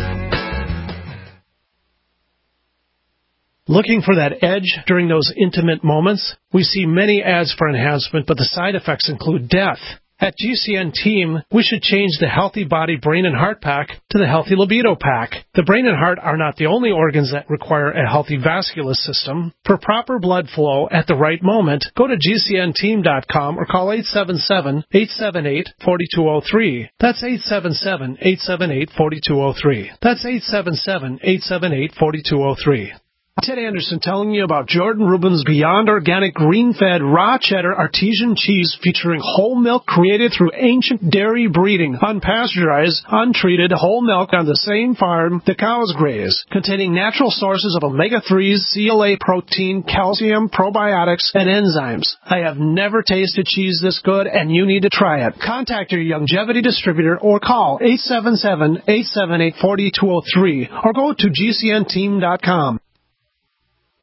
Looking for that edge during those intimate moments? We see many ads for enhancement, but the side effects include death. At G C N Team, we should change the Healthy Body, Brain, and Heart Pack to the Healthy Libido Pack. The brain and heart are not the only organs that require a healthy vascular system. For proper blood flow at the right moment, go to G C N team dot com or call eight seven seven, eight seven eight, four two zero three. That's eight seven seven, eight seven eight, four two zero three. That's eight seven seven, eight seven eight, four two zero three. Ted Anderson telling you about Jordan Rubin's Beyond Organic Green-Fed Raw Cheddar Artesian Cheese featuring whole milk created through ancient dairy breeding, unpasteurized, untreated whole milk on the same farm the cows graze, containing natural sources of omega threes, C L A protein, calcium, probiotics, and enzymes. I have never tasted cheese this good, and you need to try it. Contact your Longevity distributor or call eight seven seven, eight seven eight, four two zero three or go to G C N team dot com.